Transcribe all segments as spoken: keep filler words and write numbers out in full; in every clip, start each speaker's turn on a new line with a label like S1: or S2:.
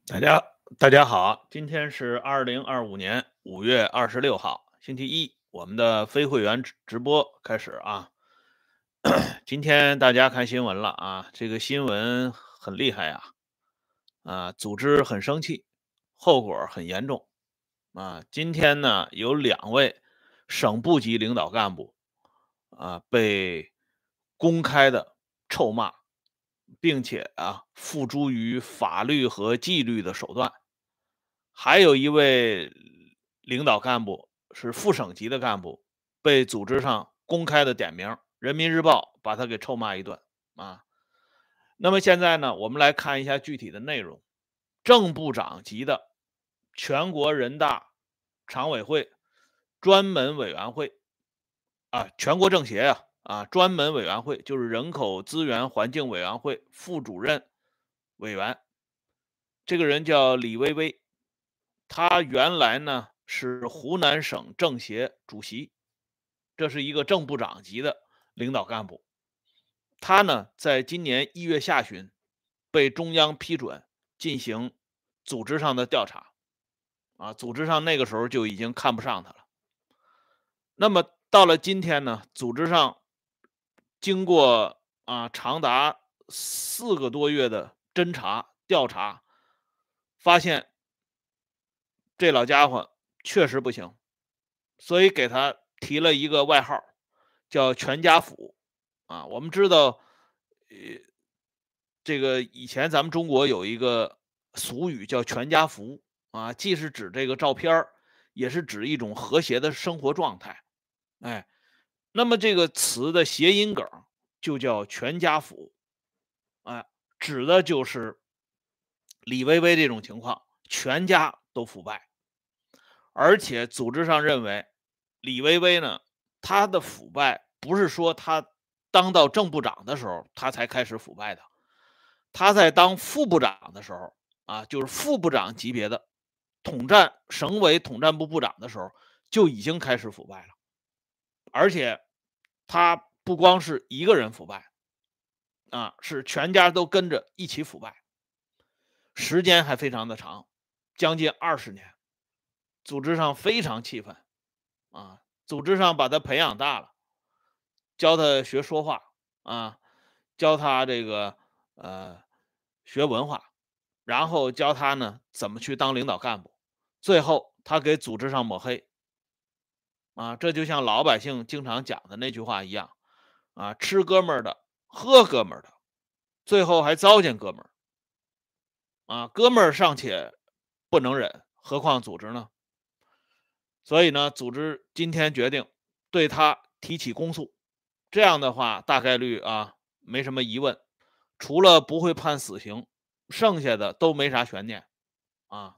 S1: 大家大家好，今天是二零二五年五月二十六号，星期一，我们的非会员直直播开始啊。今天大家看新闻了啊，这个新闻很厉害呀，啊，组织很生气，后果很严重啊。今天呢，有两位省部级领导干部啊被公开的臭骂，并且啊付诸于法律和纪律的手段。还有一位领导干部是副省级的干部，被组织上公开的点名，人民日报把他给臭骂一顿啊。那么现在呢，我们来看一下具体的内容。正部长级的全国人大常委会专门委员会啊，全国政协啊啊专门委员会就是人口资源环境委员会副主任委员，这个人叫李薇薇，他原来呢是湖南省政协主席，这是一个正部长级的领导干部。他呢在今年一月下旬被中央批准进行组织上的调查，啊，组织上那个时候就已经看不上他了。那么到了今天呢，组织上经过啊长达四个多月的侦查调查，发现这老家伙确实不行，所以给他提了一个外号，叫全家福啊。我们知道，呃，这个以前咱们中国有一个俗语叫全家福啊，既是指这个照片也是指一种和谐的生活状态。哎，那么这个词的谐音梗就叫全家福，哎，指的就是李薇薇这种情况，全家都腐败。而且组织上认为，李薇薇呢，她的腐败不是说她当到正部长的时候，她才开始腐败的。她在当副部长的时候啊，就是副部长级别的统战省委统战部部长的时候，就已经开始腐败了。而且他不光是一个人腐败啊，是全家都跟着一起腐败，时间还非常的长，将近二十年。组织上非常气愤啊，组织上把他培养大了，教他学说话啊，教他这个呃学文化，然后教他呢怎么去当领导干部，最后他给组织上抹黑啊，这就像老百姓经常讲的那句话一样啊，吃哥们儿的，喝哥们儿的，最后还糟践哥们儿啊，哥们儿尚且不能忍，何况组织呢？所以呢，组织今天决定对他提起公诉。这样的话，大概率啊，没什么疑问，除了不会判死刑，剩下的都没啥悬念啊。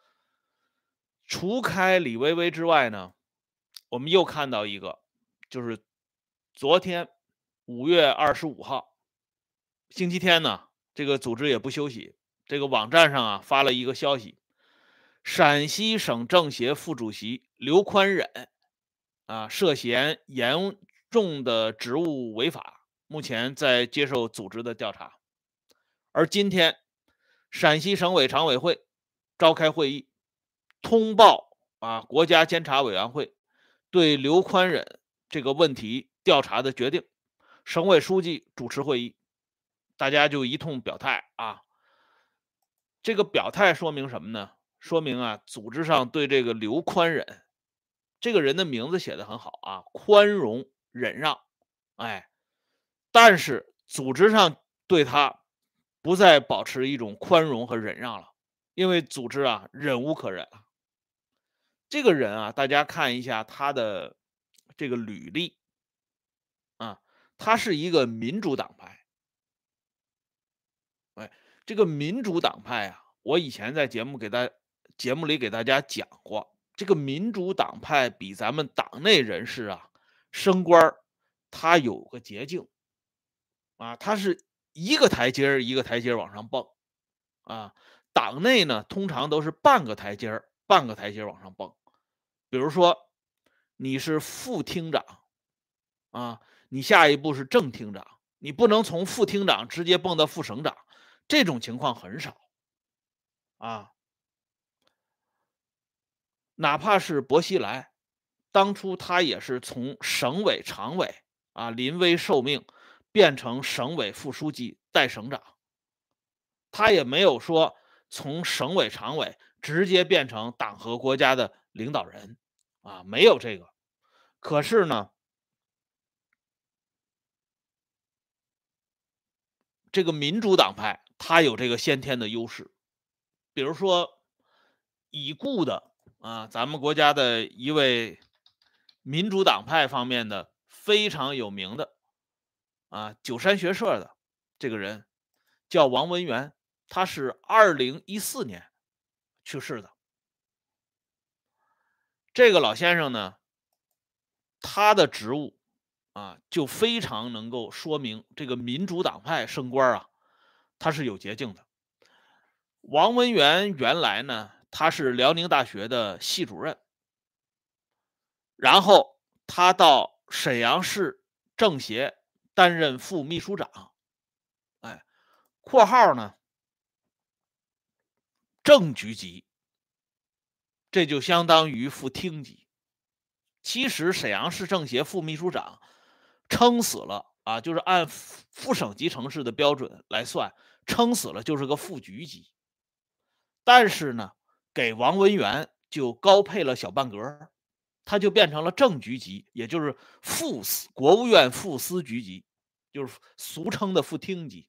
S1: 除开李薇薇之外呢，我们又看到一个，就是昨天五月二十五号，星期天呢，这个组织也不休息，这个网站上啊发了一个消息，陕西省政协副主席刘宽忍啊涉嫌严重的职务违法，目前在接受组织的调查。而今天，陕西省委常委会召开会议，通报啊国家监察委员会对刘宽忍这个问题调查的决定，省委书记主持会议，大家就一通表态啊。这个表态说明什么呢？说明啊，组织上对这个刘宽忍这个人的名字写的很好啊，宽容忍让，哎，但是组织上对他不再保持一种宽容和忍让了，因为组织啊忍无可忍了。这个人啊，大家看一下他的这个履历啊，他是一个民主党派，哎，这个民主党派啊，我以前在节目给大节目里给大家讲过，这个民主党派比咱们党内人士啊升官儿，他有个捷径啊，他是一个台阶儿一个台阶儿往上蹦啊。党内呢，通常都是半个台阶儿半个台阶儿往上蹦。比如说，你是副厅长啊，你下一步是正厅长，你不能从副厅长直接蹦到副省长，这种情况很少啊，哪怕是薄熙来，当初他也是从省委常委啊临危受命，变成省委副书记、代省长，他也没有说从省委常委直接变成党和国家的领导人啊，没有这个。可是呢，这个民主党派他有这个先天的优势，比如说已故的啊，咱们国家的一位民主党派方面的非常有名的啊，九三学社的这个人叫王文元，他是二零一四年去世的。这个老先生呢，他的职务啊，就非常能够说明这个民主党派升官啊，他是有捷径的。王文元原来呢，他是辽宁大学的系主任，然后他到沈阳市政协担任副秘书长，哎，括号呢正局级，这就相当于副厅级。其实沈阳市政协副秘书长撑死了啊，就是按副省级城市的标准来算，撑死了就是个副局级。但是呢，给王文元就高配了小半格，他就变成了正局级，也就是副司国务院副司局级，就是俗称的副厅级。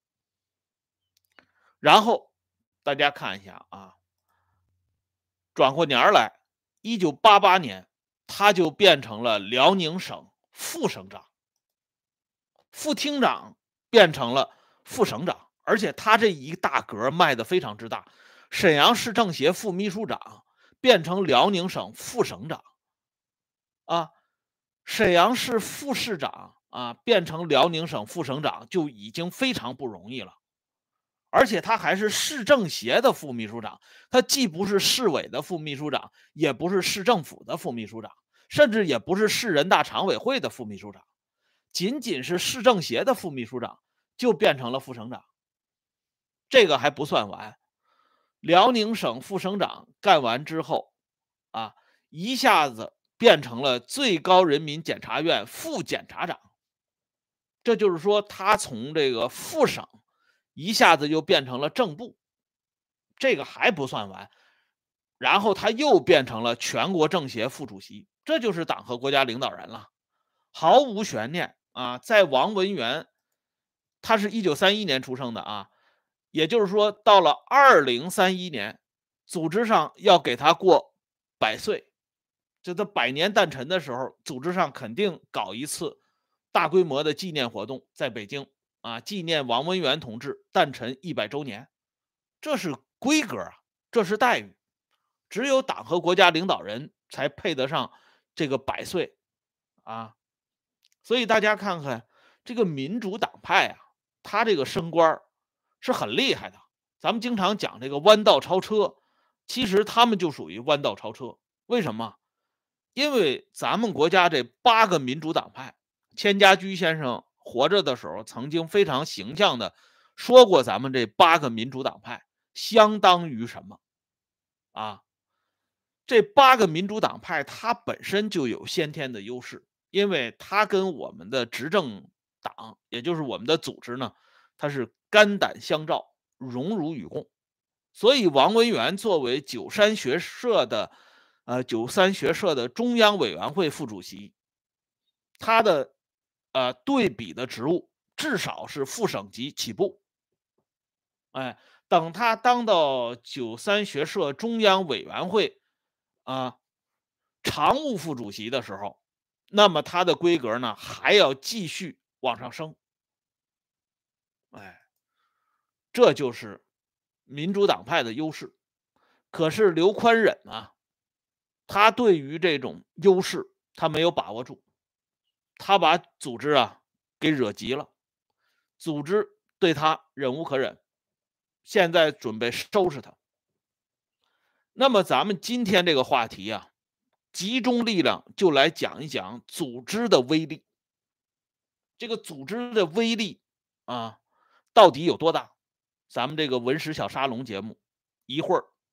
S1: 然后大家看一下啊，转过年来，一九八八年，他就变成了辽宁省副省长，副厅长变成了副省长，而且他这一大格迈的非常之大。沈阳市政协副秘书长变成辽宁省副省长啊，沈阳市副市长啊变成辽宁省副省长就已经非常不容易了。而且他还是市政协的副秘书长，他既不是市委的副秘书长，也不是市政府的副秘书长，甚至也不是市人大常委会的副秘书长，仅仅是市政协的副秘书长就变成了副省长。这个还不算完，辽宁省副省长干完之后啊，一下子变成了最高人民检察院副检察长。这就是说，他从这个副省一下子就变成了正部，这个还不算完，然后他又变成了全国政协副主席，这就是党和国家领导人了，毫无悬念啊！在王文元，他是一九三一年出生的啊，也就是说，到了二零三一年，组织上要给他过百岁，就他百年诞辰的时候，组织上肯定搞一次大规模的纪念活动，在北京啊，纪念王文元同志诞辰一百周年，这是规格啊，这是待遇，只有党和国家领导人才配得上这个百岁啊。所以大家看看这个民主党派啊，他这个升官是很厉害的。咱们经常讲这个弯道超车，其实他们就属于弯道超车。为什么？因为咱们国家这八个民主党派，千家驹先生活着的时候，曾经非常形象的说过，咱们这八个民主党派相当于什么啊？这八个民主党派它本身就有先天的优势，因为它跟我们的执政党，也就是我们的组织呢，它是肝胆相照，荣辱与共。所以王文元作为九三学社的呃九三学社的中央委员会副主席，他的呃对比的职务至少是副省级起步。哎，等他当到九三学社中央委员会啊常务副主席的时候，那么他的规格呢还要继续往上升。哎，这就是民主党派的优势。可是刘宽忍啊，他对于这种优势他没有把握住，他把组织啊给惹急了，组织对他忍无可忍，现在准备收拾他。那么咱们今天这个话题啊，集中力量就来讲一讲组织的威力。这个组织的威力啊，到底有多大？咱们这个文史小沙龙节目一会儿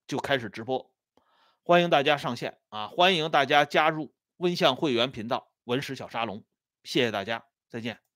S1: 就开始直播，欢迎大家上线啊！欢迎大家加入温相会员频道文史小沙龙，谢谢大家，再见。